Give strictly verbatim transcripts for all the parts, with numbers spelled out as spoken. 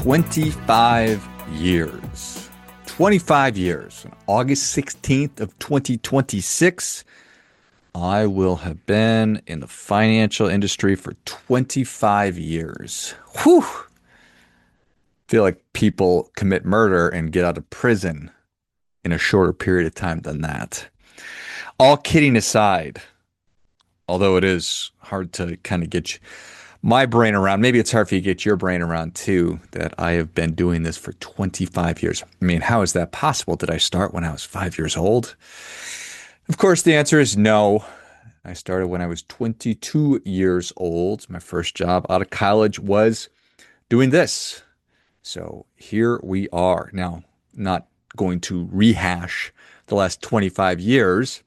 twenty-five years. twenty-five years. On August sixteenth of twenty twenty-six, I will have been in the financial industry for twenty-five years. Whew! Feel like people commit murder and get out of prison in a shorter period of time than that. All kidding aside, although it is hard to kind of get my brain around, maybe it's hard for you to get your brain around too, that I have been doing this for twenty-five years. I mean, how is that possible? Did I start when I was five years old? Of course, the answer is no. I started when I was twenty-two years old. My first job out of college was doing this. So here we are. Now, not going to rehash the last twenty-five years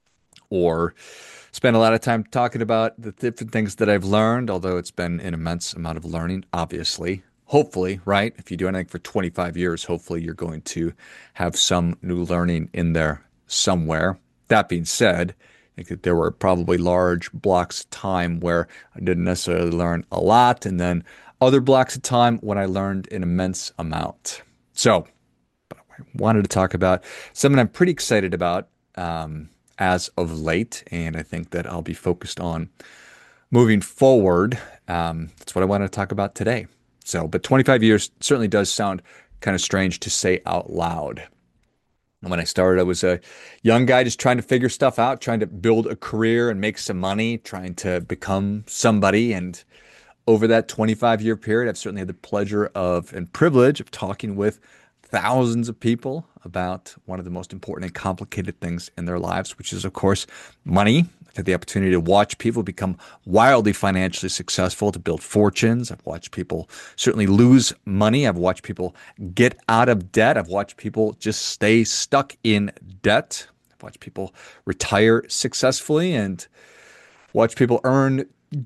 or spend a lot of time talking about the different things that I've learned, although it's been an immense amount of learning, obviously. Hopefully, right? If you do anything for twenty-five years, hopefully you're going to have some new learning in there somewhere. That being said, I think that there were probably large blocks of time where I didn't necessarily learn a lot, and then other blocks of time when I learned an immense amount. So, I wanted to talk about something I'm pretty excited about um, as of late, and I think that I'll be focused on moving forward. Um, that's what I want to talk about today. So, but twenty-five years certainly does sound kind of strange to say out loud. And when I started, I was a young guy just trying to figure stuff out, trying to build a career and make some money, trying to become somebody. And over that twenty-five year period, I've certainly had the pleasure of and privilege of talking with thousands of people about one of the most important and complicated things in their lives, which is, of course, money. I've had the opportunity to watch people become wildly financially successful, to build fortunes. I've watched people certainly lose money. I've watched people get out of debt. I've watched people just stay stuck in debt. I've watched people retire successfully and watch people earn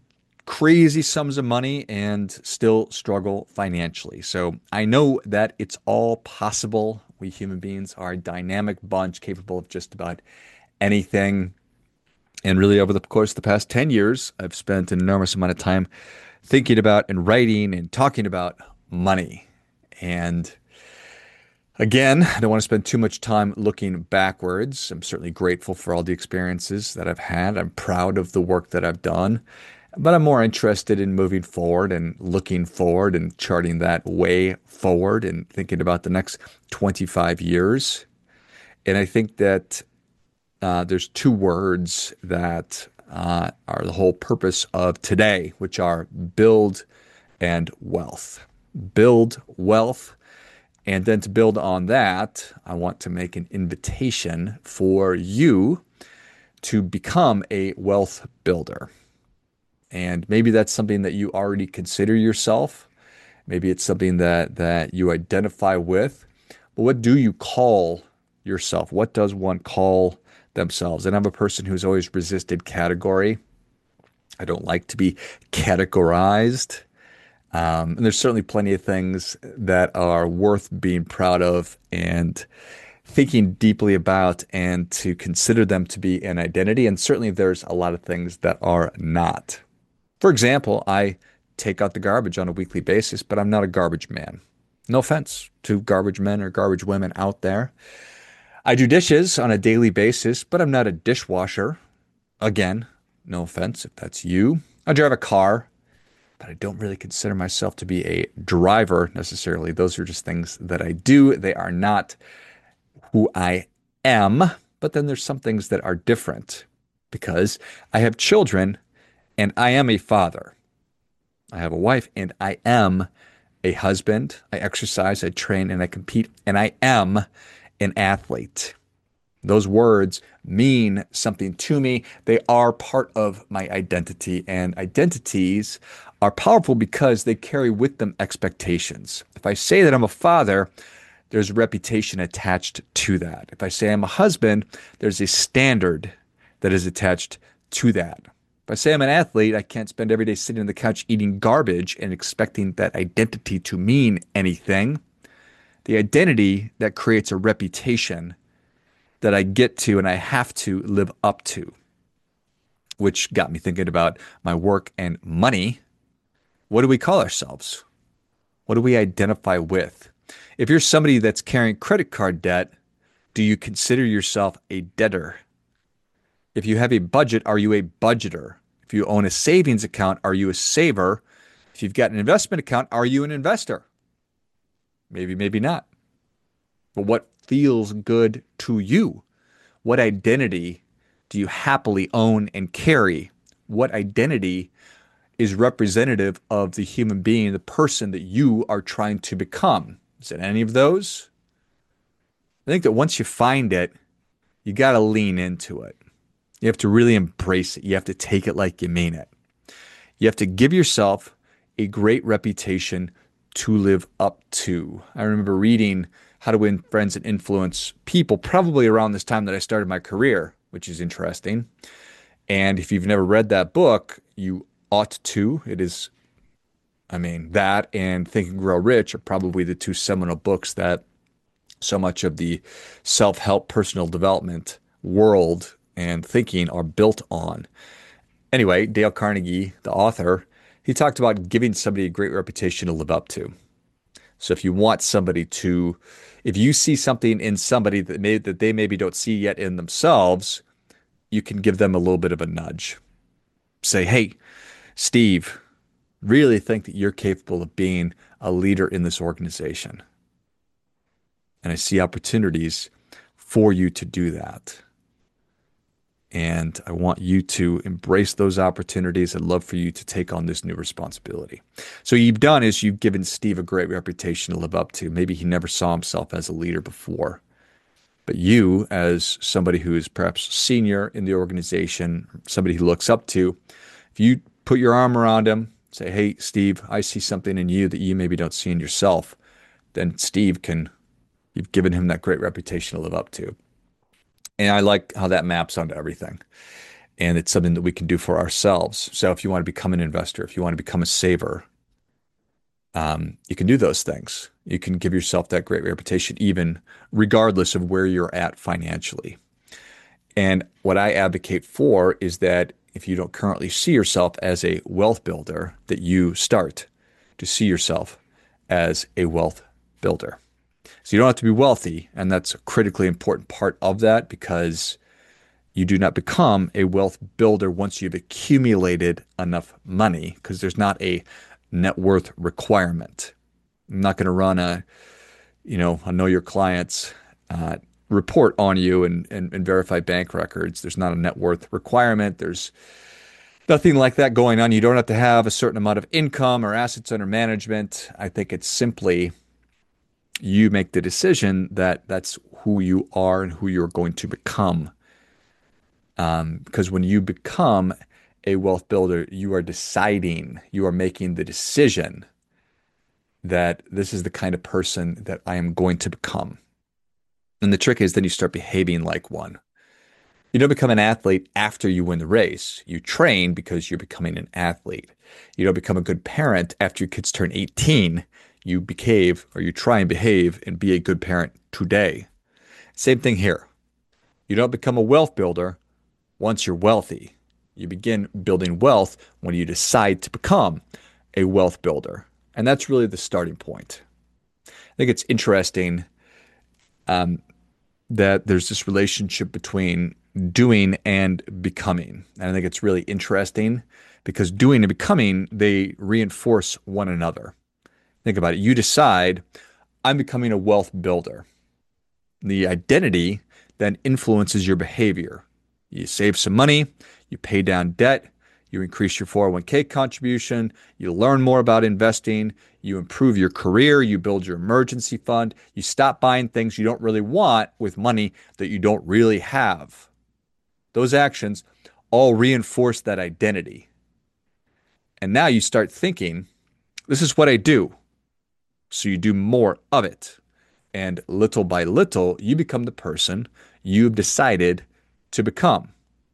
crazy sums of money and still struggle financially. So I know that it's all possible. We human beings are a dynamic bunch capable of just about anything. And really over the course of the past ten years, I've spent an enormous amount of time thinking about and writing and talking about money. And again, I don't want to spend too much time looking backwards. I'm certainly grateful for all the experiences that I've had. I'm proud of the work that I've done. But I'm more interested in moving forward and looking forward and charting that way forward and thinking about the next twenty-five years. And I think that uh, there's two words that uh, are the whole purpose of today, which are build and wealth. Build wealth. And then to build on that, I want to make an invitation for you to become a wealth builder. And maybe that's something that you already consider yourself. Maybe it's something that, that you identify with. But what do you call yourself? What does one call themselves? And I'm a person who's always resisted category. I don't like to be categorized. Um, and there's certainly plenty of things that are worth being proud of and thinking deeply about and to consider them to be an identity. And certainly there's a lot of things that are not. For example, I take out the garbage on a weekly basis, but I'm not a garbage man. No offense to garbage men or garbage women out there. I do dishes on a daily basis, but I'm not a dishwasher. Again, no offense if that's you. I drive a car, but I don't really consider myself to be a driver necessarily. Those are just things that I do. They are not who I am. But then there's some things that are different because I have children and I am a father. I have a wife and I am a husband. I exercise, I train, and I compete, and I am an athlete. Those words mean something to me. They are part of my identity, and identities are powerful because they carry with them expectations. If I say that I'm a father, there's a reputation attached to that. If I say I'm a husband, there's a standard that is attached to that. If I say I'm an athlete, I can't spend every day sitting on the couch eating garbage and expecting that identity to mean anything. The identity that creates a reputation that I get to and I have to live up to, which got me thinking about my work and money. What do we call ourselves? What do we identify with? If you're somebody that's carrying credit card debt, do you consider yourself a debtor? If you have a budget, are you a budgeter? If you own a savings account, are you a saver? If you've got an investment account, are you an investor? Maybe, maybe not. But what feels good to you? What identity do you happily own and carry? What identity is representative of the human being, the person that you are trying to become? Is it any of those? I think that once you find it, you got to lean into it. You have to really embrace it. You have to take it like you mean it. You have to give yourself a great reputation to live up to. I remember reading How to Win Friends and Influence People probably around this time that I started my career, which is interesting. And if you've never read that book, you ought to. It is, I mean, that and Think and Grow Rich are probably the two seminal books that so much of the self-help personal development world and thinking are built on. Anyway, Dale Carnegie, the author, he talked about giving somebody a great reputation to live up to. So if you want somebody to, if you see something in somebody that may, that they maybe don't see yet in themselves, you can give them a little bit of a nudge. Say, hey, Steve, really think that you're capable of being a leader in this organization. And I see opportunities for you to do that. And I want you to embrace those opportunities. I'd love for you to take on this new responsibility. So what you've done is you've given Steve a great reputation to live up to. Maybe he never saw himself as a leader before. But you, as somebody who is perhaps senior in the organization, somebody he looks up to, if you put your arm around him, say, hey, Steve, I see something in you that you maybe don't see in yourself, then Steve can, you've given him that great reputation to live up to. And I like how that maps onto everything. And it's something that we can do for ourselves. So if you want to become an investor, if you want to become a saver, um, you can do those things. You can give yourself that great reputation, even regardless of where you're at financially. And what I advocate for is that if you don't currently see yourself as a wealth builder, that you start to see yourself as a wealth builder. So you don't have to be wealthy, and that's a critically important part of that, because you do not become a wealth builder once you've accumulated enough money, because there's not a net worth requirement. I'm not going to run a, you know, a know your clients uh, report on you and, and, and verify bank records. There's not a net worth requirement. There's nothing like that going on. You don't have to have a certain amount of income or assets under management. I think it's simply you make the decision that that's who you are and who you're going to become. Um, because when you become a wealth builder, you are deciding, you are making the decision that this is the kind of person that I am going to become. And the trick is then you start behaving like one. You don't become an athlete after you win the race. You train because you're becoming an athlete. You don't become a good parent after your kids turn eighteen. You behave, or you try and behave and be a good parent today. Same thing here. You don't become a wealth builder once you're wealthy. You begin building wealth when you decide to become a wealth builder. And that's really the starting point. I think it's interesting um, that there's this relationship between doing and becoming. And I think it's really interesting because doing and becoming, they reinforce one another. Think about it. You decide, I'm becoming a wealth builder. The identity then influences your behavior. You save some money, you pay down debt, you increase your four oh one k contribution, you learn more about investing, you improve your career, you build your emergency fund, you stop buying things you don't really want with money that you don't really have. Those actions all reinforce that identity. And now you start thinking, this is what I do. So you do more of it. And little by little, you become the person you've decided to become.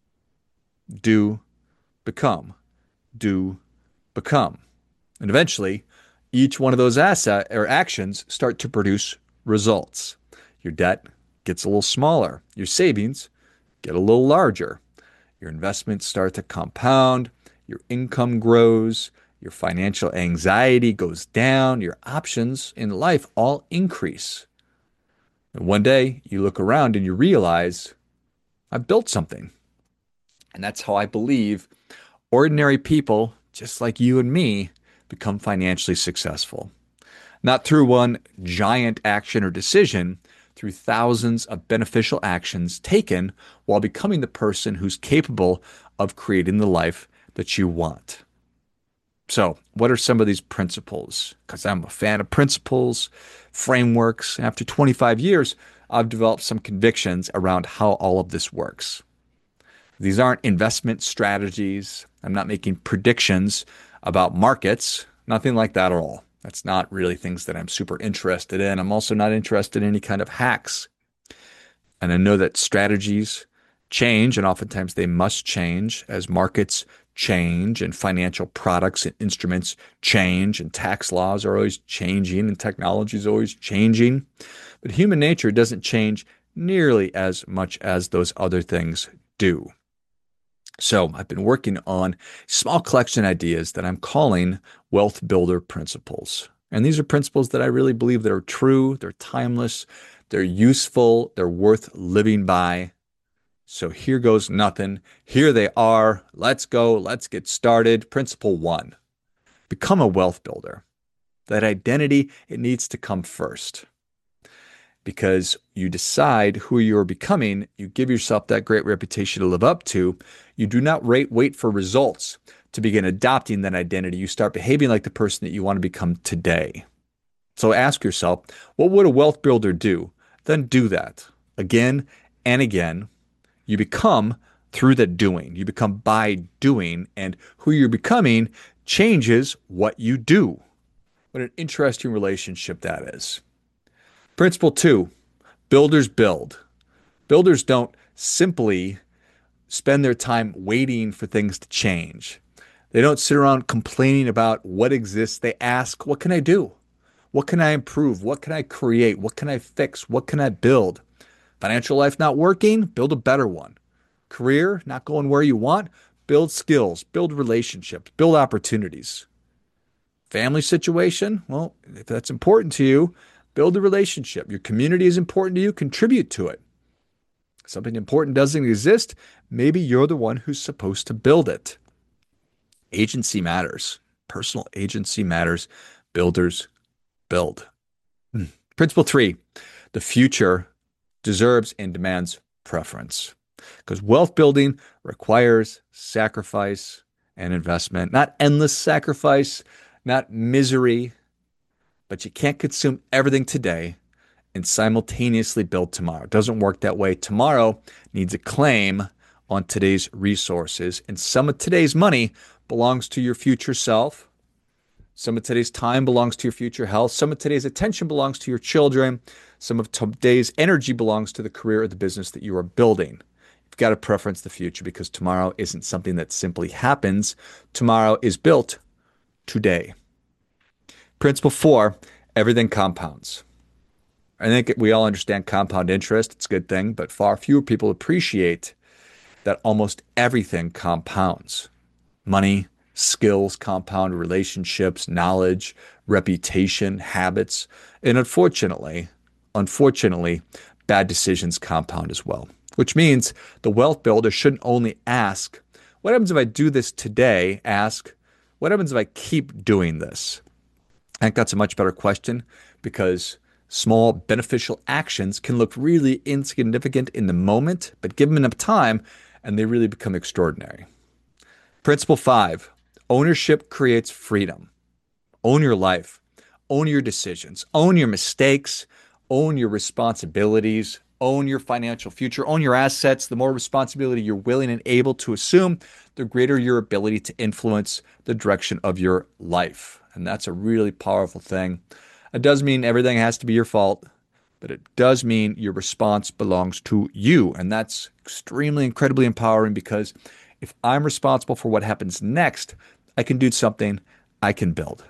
Do, become. Do, become. And eventually, each one of those asset or actions start to produce results. Your debt gets a little smaller. Your savings get a little larger. Your investments start to compound. Your income grows. your financial anxiety goes down, your options in life all increase. And one day you look around and you realize, I've built something. And that's how I believe ordinary people, just like you and me, become financially successful. Not through one giant action or decision, through thousands of beneficial actions taken while becoming the person who's capable of creating the life that you want. So, what are some of these principles? Because I'm a fan of principles, frameworks. After twenty-five years, I've developed some convictions around how all of this works. These aren't investment strategies. I'm not making predictions about markets, nothing like that at all. That's not really things that I'm super interested in. I'm also not interested in any kind of hacks. And I know that strategies change, and oftentimes they must change as markets change and financial products and instruments change and tax laws are always changing and technology is always changing. But human nature doesn't change nearly as much as those other things do. So I've been working on a small collection of ideas that I'm calling wealth builder principles. And these are principles that I really believe that are true, they're timeless, they're useful, they're worth living by. So here goes nothing. Here they are. Let's go. Let's get started. Principle one, become a wealth builder. That identity, it needs to come first. Because you decide who you're becoming, you give yourself that great reputation to live up to. You do not wait, wait for results to begin adopting that identity. You start behaving like the person that you want to become today. So ask yourself, what would a wealth builder do? Then do that again and again. You become through the doing. You become by doing, and who you're becoming changes what you do. What an interesting relationship that is. Principle two, builders build. Builders don't simply spend their time waiting for things to change. They don't sit around complaining about what exists. They ask, what can I do? What can I improve? What can I create? What can I fix? What can I build? Financial life not working? Build a better one. Career not going where you want? Build skills, build relationships, build opportunities. Family situation? Well, if that's important to you, build a relationship. Your community is important to you, contribute to it. Something important doesn't exist, maybe you're the one who's supposed to build it. Agency matters. Personal agency matters. Builders build. Principle three, the future deserves and demands preference. Because wealth building requires sacrifice and investment, not endless sacrifice, not misery, but you can't consume everything today and simultaneously build tomorrow. It doesn't work that way. Tomorrow needs a claim on today's resources, and some of today's money belongs to your future self. Some of today's time belongs to your future health. Some of today's attention belongs to your children. Some of today's energy belongs to the career or the business that you are building. You've got to preference the future because tomorrow isn't something that simply happens. Tomorrow is built today. Principle four, everything compounds. I think we all understand compound interest. It's a good thing, but far fewer people appreciate that almost everything compounds. Money, skills compound, relationships, knowledge, reputation, habits, and unfortunately, unfortunately, bad decisions compound as well. Which means the wealth builder shouldn't only ask, what happens if I do this today? Ask, what happens if I keep doing this? I think that's a much better question because small beneficial actions can look really insignificant in the moment, but give them enough time and they really become extraordinary. Principle five, ownership creates freedom. Own your life, own your decisions, own your mistakes, own your responsibilities, own your financial future, own your assets. The more responsibility you're willing and able to assume, the greater your ability to influence the direction of your life. And that's a really powerful thing. It does mean everything has to be your fault, but it does mean your response belongs to you. And that's extremely, incredibly empowering because if I'm responsible for what happens next, I can do something, I can build.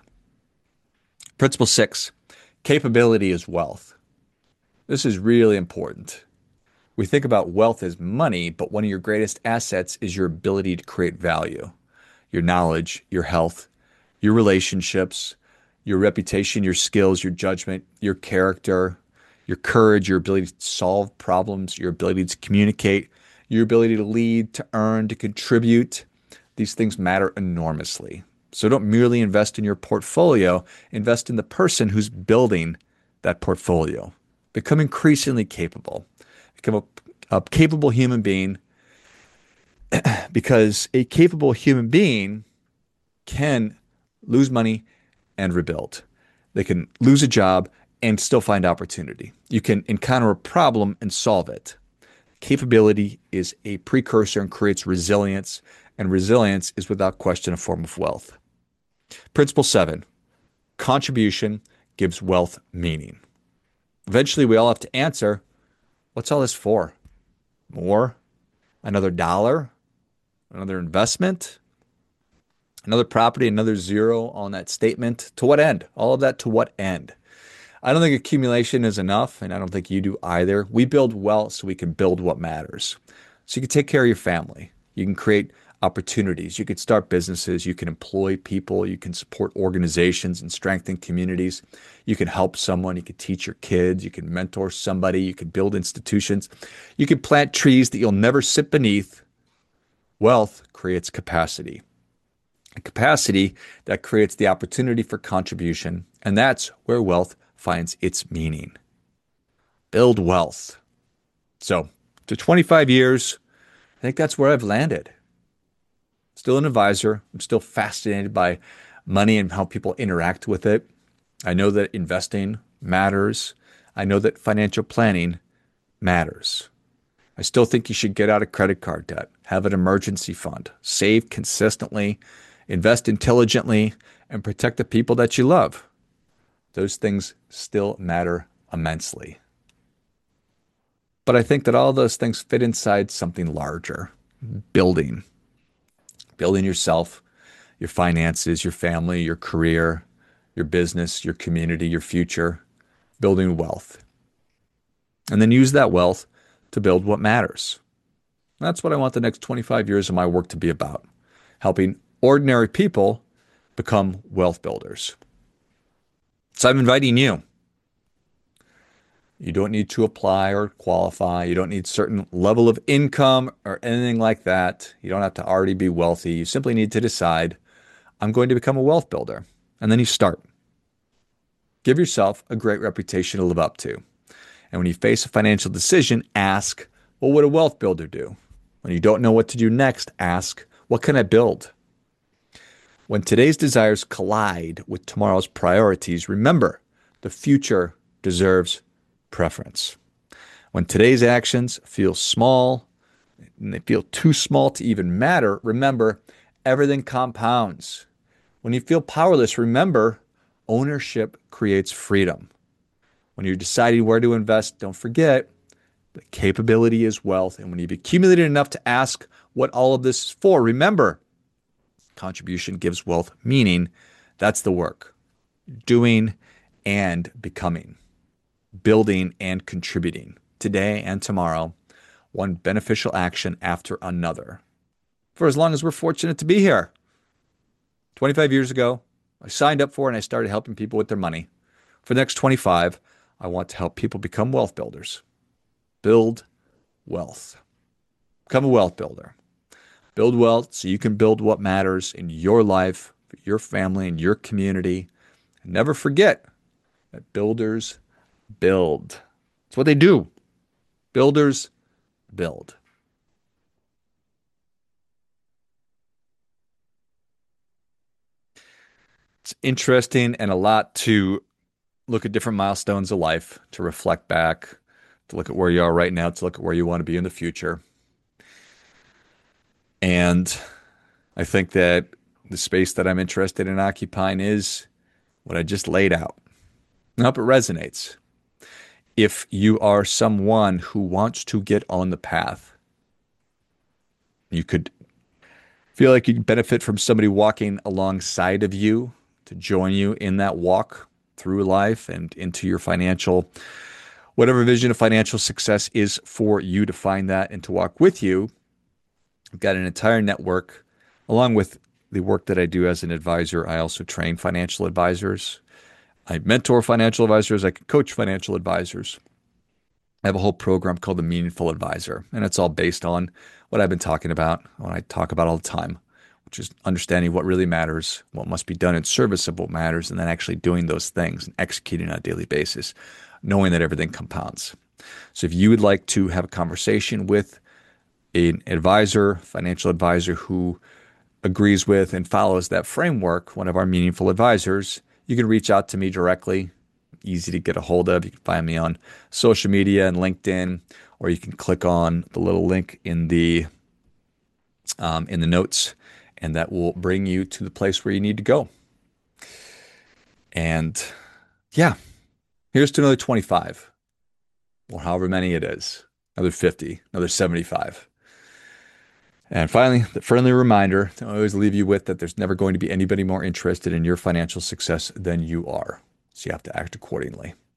Principle six, capability is wealth. This is really important. We think about wealth as money, but one of your greatest assets is your ability to create value, your knowledge, your health, your relationships, your reputation, your skills, your judgment, your character, your courage, your ability to solve problems, your ability to communicate, your ability to lead, to earn, to contribute. These things matter enormously. So don't merely invest in your portfolio, invest in the person who's building that portfolio. Become increasingly capable. Become a, a capable human being, because a capable human being can lose money and rebuild. They can lose a job and still find opportunity. You can encounter a problem and solve it. Capability is a precursor and creates resilience, and resilience is without question a form of wealth. Principle seven, contribution gives wealth meaning. Eventually, we all have to answer, what's all this for? More? Another dollar? Another investment? Another property? Another zero on that statement? To what end? All of that to what end? I don't think accumulation is enough, and I don't think you do either. We build wealth so we can build what matters. So you can take care of your family. You can create opportunities. You can start businesses. You can employ people. You can support organizations and strengthen communities. You can help someone. You can teach your kids. You can mentor somebody. You can build institutions. You can plant trees that you'll never sit beneath. Wealth creates capacity. A capacity that creates the opportunity for contribution, and that's where wealth finds its meaning. Build wealth. So, to twenty-five years, I think that's where I've landed. Still an advisor. I'm still fascinated by money and how people interact with it. I know that investing matters. I know that financial planning matters. I still think you should get out of credit card debt, have an emergency fund, save consistently, invest intelligently, and protect the people that you love. Those things still matter immensely. But I think that all those things fit inside something larger. Building. Building yourself, your finances, your family, your career, your business, your community, your future. Building wealth. And then use that wealth to build what matters. That's what I want the next twenty-five years of my work to be about. Helping ordinary people become wealth builders. So I'm inviting you. You don't need to apply or qualify. You don't need a certain level of income or anything like that. You don't have to already be wealthy. You simply need to decide, I'm going to become a wealth builder. And then you start. Give yourself a great reputation to live up to. And when you face a financial decision, ask, what would a wealth builder do? When you don't know what to do next, ask, what can I build? When today's desires collide with tomorrow's priorities, remember, the future deserves preference. When today's actions feel small, and they feel too small to even matter, remember, everything compounds. When you feel powerless, remember, ownership creates freedom. When you're deciding where to invest, don't forget that capability is wealth. And when you've accumulated enough to ask what all of this is for, remember, contribution gives wealth meaning. That's the work. Doing and becoming. Building and contributing. Today and tomorrow, one beneficial action after another. For as long as we're fortunate to be here. twenty-five years ago, I signed up for and I started helping people with their money. For the next twenty-five, I want to help people become wealth builders. Build wealth. Become a wealth builder. Build wealth so you can build what matters in your life, for your family, and your community. And never forget that builders build. It's what they do. Builders build. It's interesting and a lot to look at different milestones of life, to reflect back, to look at where you are right now, to look at where you want to be in the future. And I think that the space that I'm interested in occupying is what I just laid out. I hope it resonates. If you are someone who wants to get on the path, you could feel like you can benefit from somebody walking alongside of you to join you in that walk through life and into your financial, whatever vision of financial success is for you, to find that and to walk with you. I've got an entire network along with the work that I do as an advisor, I also train financial advisors. I mentor financial advisors. I can coach financial advisors. I have a whole program called the Meaningful Advisor, and it's all based on what I've been talking about, what I talk about all the time, which is understanding what really matters, what must be done in service of what matters, and then actually doing those things and executing on a daily basis, knowing that everything compounds. So if you would like to have a conversation with an advisor, financial advisor who agrees with and follows that framework, one of our meaningful advisors, you can reach out to me directly. Easy to get a hold of. You can find me on social media and LinkedIn, or you can click on the little link in the um, in the notes, and that will bring you to the place where you need to go. And yeah, here's to another twenty-five, or however many it is, another fifty, another seventy-five. And finally, the friendly reminder to always leave you with that there's never going to be anybody more interested in your financial success than you are. So you have to act accordingly.